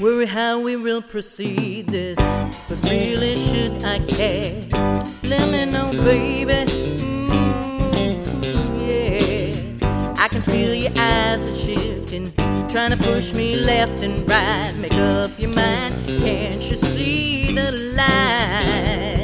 Worry how we will proceed this, but really should I care? Let me know, baby. Yeah, I can feel your eyes are shifting, trying to push me left and right. Make up your mind, can't you see the light?